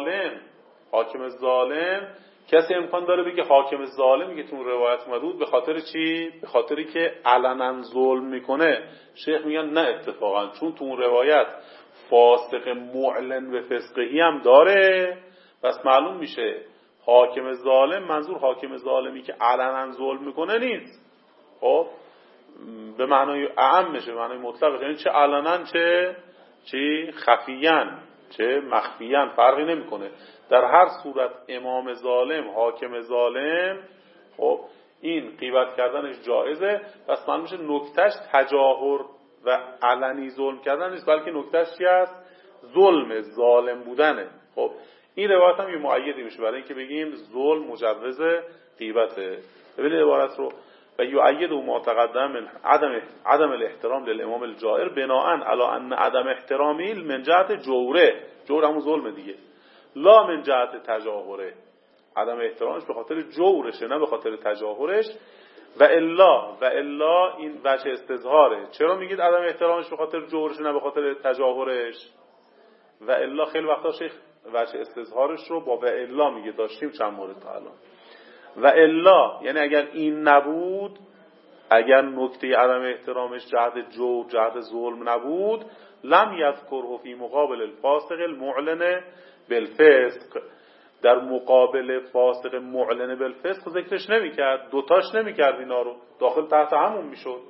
ظالم کسی امکان داره بگه حاکم ظالمی که تو روایت اومده بود به خاطر چی؟ به خاطری که علنا ظلم میکنه. شیخ میگن نه اتفاقا، چون تو اون روایت فاسق معلن به فسقهی هم داره، پس معلوم میشه حاکم ظالم منظور حاکم ظالمی که علنا ظلم میکنه نیست. خب به معنای اعم میشه، به معنای مطلق، یعنی چه علنا چه خفیان چه مخفیان فرقی نمیکنه. در هر صورت امام ظالم، حاکم ظالم، خب این غیبت کردنش جایزه، پس معلوم میشه نکتهش تجاهر و علنی ظلم کردن نیست، بلکه نکتهش چی است؟ ظالم بودنه. خب این روایت هم یه مؤیدی میشه برای اینکه بگیم ظلم مجوز غیبته. ببینید عبارت رو: و یؤید ما تقدم من عدم الاحترام للامام الجائر بناء علی ان عدم احترامی من جهت جوره، جور همون ظلم دیگه، لا من جهت تجاهره، عدم احترامش به خاطر جورشه نه به خاطر تجاهرش. و الا این وجه استظهاره. چرا میگید عدم احترامش به خاطر جورش نه به خاطر تجاهرش؟ و الا خیلی وقتا شیخ وجه استظهارش رو با و الا میگه، داشتیم چند مورد تا الان. و الا یعنی اگر این نبود، اگر نکته عدم احترامش جهت جور جهت ظلم نبود، لم یذکره فی مقابل الفاسق المعلن بالفسق، در مقابل فاسق معلن بالفسق ذکرش نمیکرد، دوتاش نمیکرد، اینا رو داخل تحت همون میشد.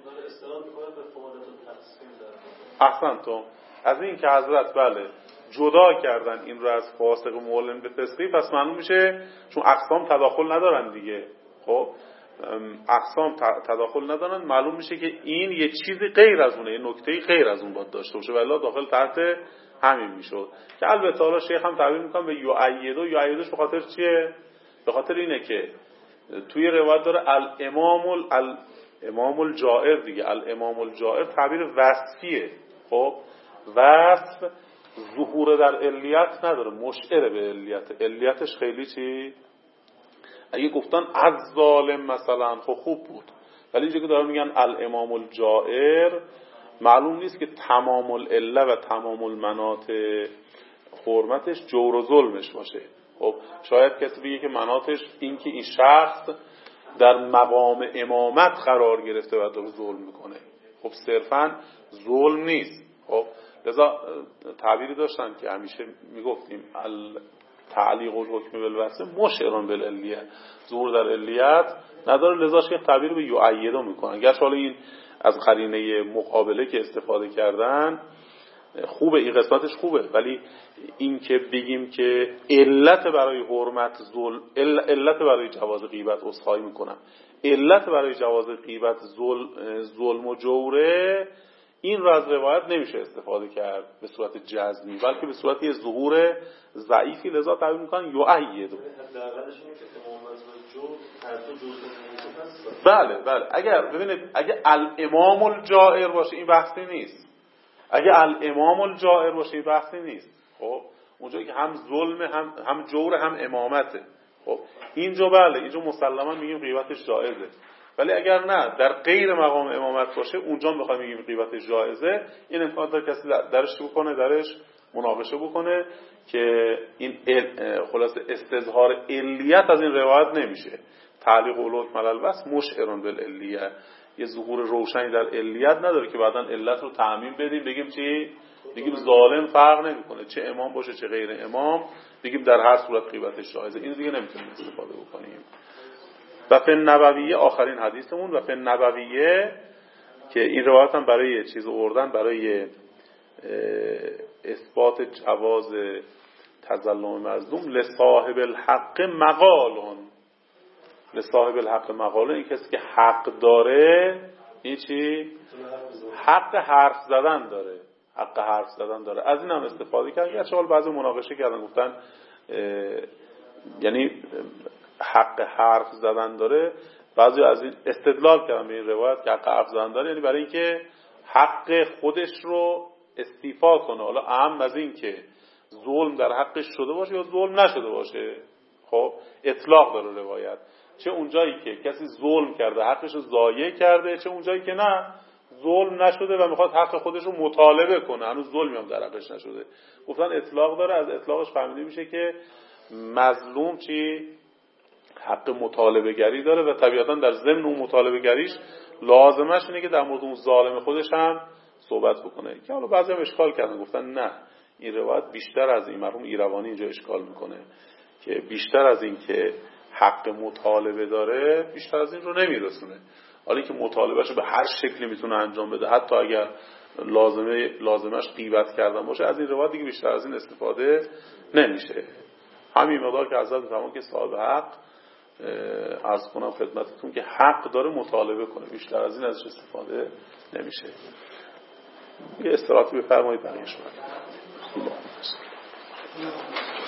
احسنتم. از این که حضرت بله جدا کردن این رو از فاسق معلن به فسقی، پس معلوم میشه چون اقسام تداخل ندارن دیگه. خب اقسام تداخل ندارن، معلوم میشه که این یه چیزی غیر از اونه، یه نکته‌ای غیر از اون باید داشته باشه، ولی داخل تحت همین میشد. که البته حالا شیخ هم تعبیر میکنه به یؤیدش به خاطر چیه؟ به خاطر اینه که توی روایت داره الامام الجائر دیگه، الامام الجائر تعبیر وصفیه. خب وصف ظهور در علیت نداره، مشعر به علیت، علیتش خیلی چی؟ اگه گفتن از ظالم مثلا خب خوب بود، ولی اینجا که دارن میگن الامام الجائر، معلوم نیست که تمام العله و تمام المناط حرمتش جور و ظلمش باشه. خب شاید کسی بگه که مناطش این که این شخص در مقام امامت قرار گرفته و داره ظلم میکنه، خب صرفا ظلم نیست. خب لذا تعبیری داشتن که همیشه میگفتیم تعلیق الحکم بالوصف مشعر بالعلیه، ظهور در علیت نداره، لذا شیخ تعبیر به یؤیده میکنن. گرچه حالا این از قرینه مقابله که استفاده کردن خوبه، این قسمتش خوبه، ولی این که بگیم که علت برای حرمت ظلم، علت برای جواز غیبت، عذرخواهی میکنم، علت برای جواز غیبت ظلم و جوره، این را از روایت نمیشه استفاده کرد به صورت جزمی، بلکه به صورت یه ظهور ضعیفی. لذا تعبیر میکنن یؤید. بله اگر ببینید اگه الامام الجائر باشه این بحثی نیست، اگه الامام الجائر باشه این بحثی نیست. خب اونجایی که هم ظلم هم جور هم امامته، خب اینجا بله اینجا مسلما میگیم غیبتش جایزه. ولی اگر نه در غیر مقام امامت باشه، اونجا میخوایم بگیم غیبتش جایزه. این امکان داره کسی درش بکنه، درش مناقشه بکنه که این خلاصه استظهار علیت از این روایت نمیشه. تعلیق الحکم علی الوصف مشعر بالعلیه، یه ظهور روشنی در علیت نداره که بعداً علت رو تعمیم بدیم بگیم چی؟ بگیم ظالم فرق نمیکنه چه امام باشه چه غیر امام، بگیم در هر صورت غیبتش جایزه. این دیگه نمیتونیم استفاده بکنیم. و فی النبویه آخرین حدیثمون، و فی النبویه که این روایت هم برای چیز آوردن، برای اثبات جواز تظلم مظلوم، لصاحب الحق مقالون، لصاحب الحق مقالون، این کسی که حق داره این چی؟ حق حرف زدن داره، حق حرف زدن داره. از این هم استفاده کرد. گرچه حال بعضی مناقشه کردن گفتن یعنی حق حرف زدن داره، بعضی از این استدلال کردن به این روایت که حق حرف زدن داره یعنی برای اینکه حق خودش رو استیفا کنه، حالا اهم از این که ظلم در حقش شده باشه یا ظلم نشده باشه. خب اطلاق داره روایت، چه اونجایی که کسی ظلم کرده حقش رو ضایع کرده، چه اونجایی که نه ظلم نشده و میخواد حق خودش رو مطالبه کنه، هنوز ظلمی هم در حقش نشده. گفتن اطلاق داره. از اطلاقش فهمیده میشه که مظلوم چی؟ حق مطالبه گری داره و طبیعتا در ضمن اون مطالبه گریش لازمش اینه که در مورد اون ظالم خودش هم صحبت بکنه. که حالا بعضی هم اشکال کردن، گفتن نه این روایت بیشتر از این، مرحوم ایروانی اینجا اشکال میکنه که بیشتر از این که حق مطالبه داره بیشتر از این رو نمیرسونه. حالا که مطالبهشو به هر شکلی میتونه انجام بده، حتی اگر لازمش غیبت کردن باشه، از این روایت دیگه بیشتر از این استفاده نمیشه. همین مقدار که حضرت فرمود که صاحب حق عرض کنم خدمتتون که حق داره مطالبه کنه، بیشتر از این ازش استفاده نمیشه. یه استراحتی بفرمایید بقیه شما.